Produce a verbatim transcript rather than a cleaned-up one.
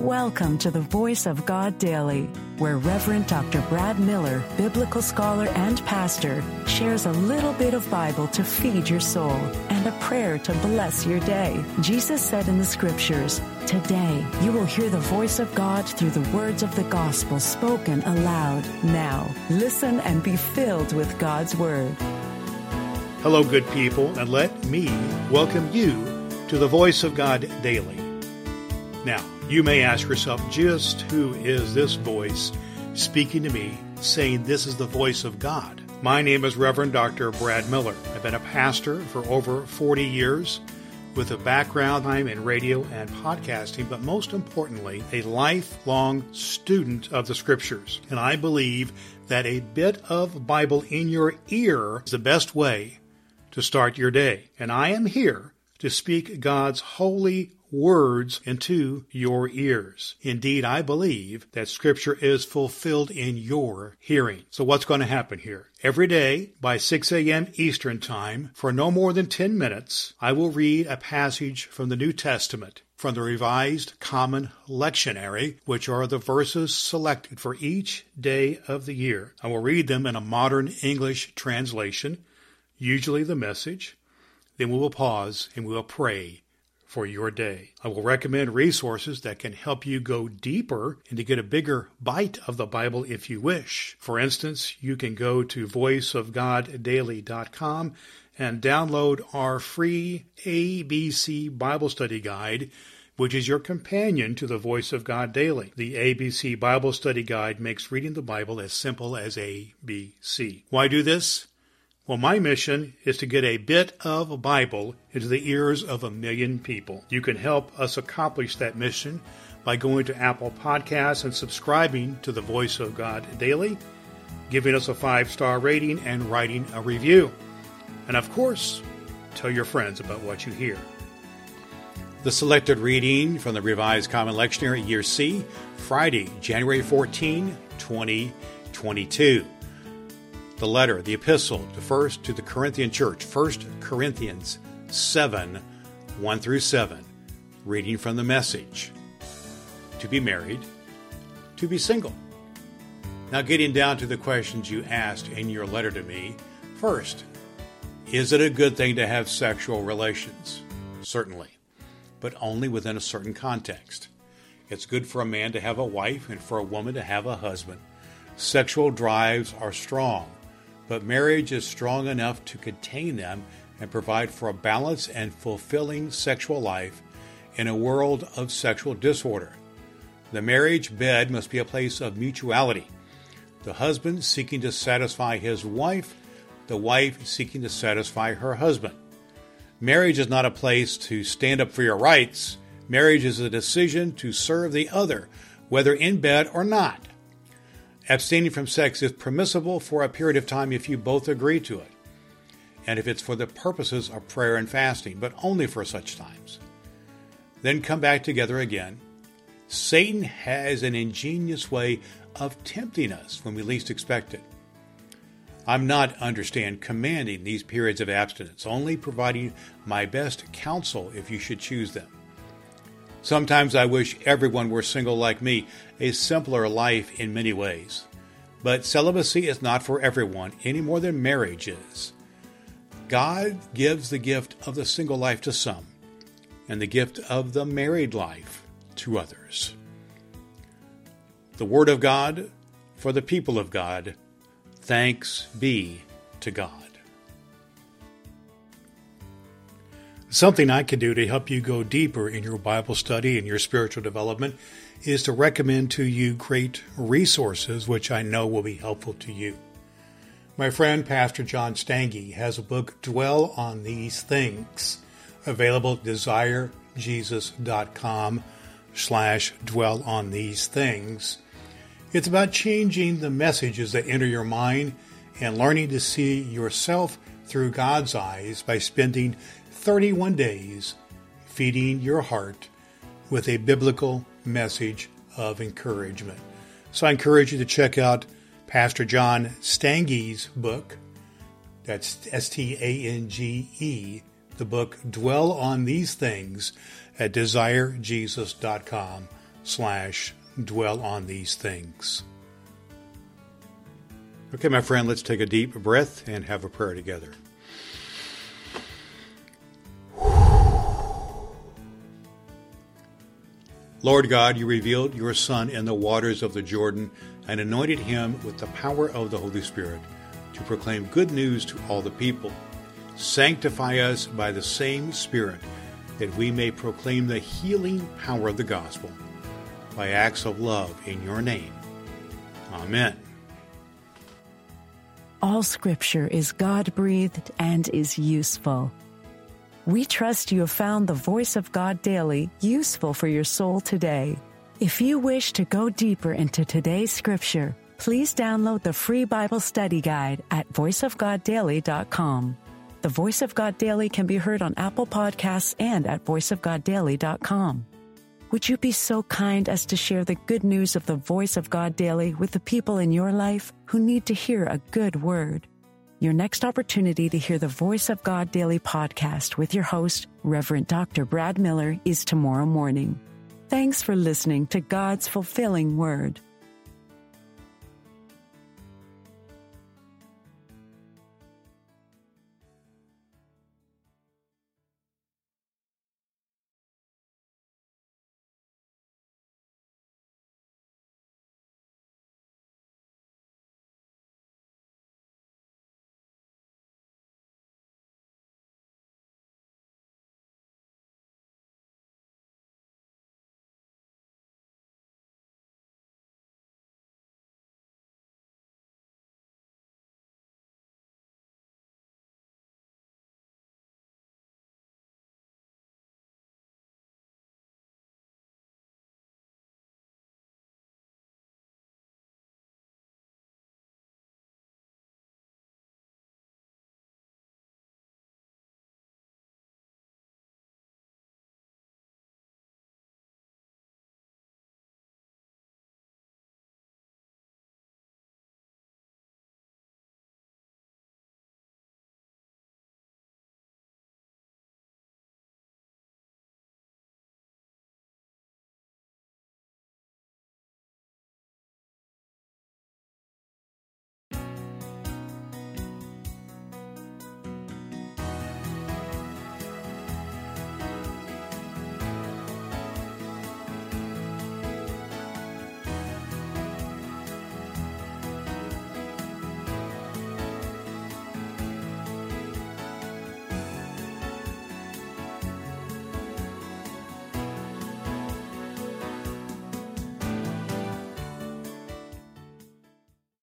Welcome to the Voice of God Daily, where Reverend Doctor Brad Miller, biblical scholar and pastor, shares a little bit of Bible to feed your soul and a prayer to bless your day. Jesus said in the Scriptures, "Today you will hear the voice of God through the words of the gospel spoken aloud." Now, listen and be filled with God's Word. Hello, good people, and let me welcome you to the Voice of God Daily. Now, you may ask yourself, just who is this voice speaking to me, saying this is the voice of God? My name is Reverend Doctor Brad Miller. I've been a pastor for over forty years with a background in radio and podcasting, but most importantly, a lifelong student of the Scriptures. And I believe that a bit of Bible in your ear is the best way to start your day. And I am here to speak God's holy words into your ears. Indeed, I believe that Scripture is fulfilled in your hearing. So what's going to happen here? Every day by six a.m. Eastern Time, for no more than ten minutes, I will read a passage from the New Testament, from the Revised Common Lectionary, which are the verses selected for each day of the year. I will read them in a modern English translation, usually the Message. Then we will pause and we will pray for your day. I will recommend resources that can help you go deeper and to get a bigger bite of the Bible if you wish. For instance, you can go to voice of god daily dot com and download our free A B C Bible Study Guide, which is your companion to the Voice of God Daily. The A B C Bible Study Guide makes reading the Bible as simple as A B C. Why do this? Well, my mission is to get a bit of Bible into the ears of a million people. You can help us accomplish that mission by going to Apple Podcasts and subscribing to the Voice of God Daily, giving us a five-star rating, and writing a review. And of course, tell your friends about what you hear. The selected reading from the Revised Common Lectionary, Year C, Friday, January fourteenth, twenty twenty-two. The letter, the epistle, the first to the Corinthian church, First Corinthians seven, one through seven, reading from the Message. To be married, to be single. Now getting down to the questions you asked in your letter to me. First, is it a good thing to have sexual relations? Certainly, but only within a certain context. It's good for a man to have a wife and for a woman to have a husband. Sexual drives are strong, but marriage is strong enough to contain them and provide for a balanced and fulfilling sexual life in a world of sexual disorder. The marriage bed must be a place of mutuality. The husband seeking to satisfy his wife, the wife seeking to satisfy her husband. Marriage is not a place to stand up for your rights. Marriage is a decision to serve the other, whether in bed or not. Abstaining from sex is permissible for a period of time if you both agree to it, and if it's for the purposes of prayer and fasting, but only for such times. Then come back together again. Satan has an ingenious way of tempting us when we least expect it. I'm not, understand, commanding these periods of abstinence, only providing my best counsel if you should choose them. Sometimes I wish everyone were single like me, a simpler life in many ways. But celibacy is not for everyone any more than marriage is. God gives the gift of the single life to some, and the gift of the married life to others. The Word of God for the people of God. Thanks be to God. Something I can do to help you go deeper in your Bible study and your spiritual development is to recommend to you great resources which I know will be helpful to you. My friend Pastor John Stange has a book, Dwell on These Things, available at desire jesus dot com slash dwell on these things. It's about changing the messages that enter your mind and learning to see yourself through God's eyes by spending thirty-one days feeding your heart with a biblical message of encouragement. So I encourage you to check out Pastor John Stange's book. That's S T A N G E, the book Dwell on These Things, at desire jesus dot com slash dwell on these things. Okay, my friend, let's take a deep breath and have a prayer together. Lord God, you revealed your Son in the waters of the Jordan and anointed him with the power of the Holy Spirit to proclaim good news to all the people. Sanctify us by the same Spirit, that we may proclaim the healing power of the gospel by acts of love in your name. Amen. All Scripture is God-breathed and is useful. We trust you have found the Voice of God Daily useful for your soul today. If you wish to go deeper into today's Scripture, please download the free Bible study guide at voice of god daily dot com. The Voice of God Daily can be heard on Apple Podcasts and at voice of god daily dot com. Would you be so kind as to share the good news of the Voice of God Daily with the people in your life who need to hear a good word? Your next opportunity to hear the Voice of God Daily podcast with your host, Reverend Doctor Brad Miller, is tomorrow morning. Thanks for listening to God's fulfilling Word.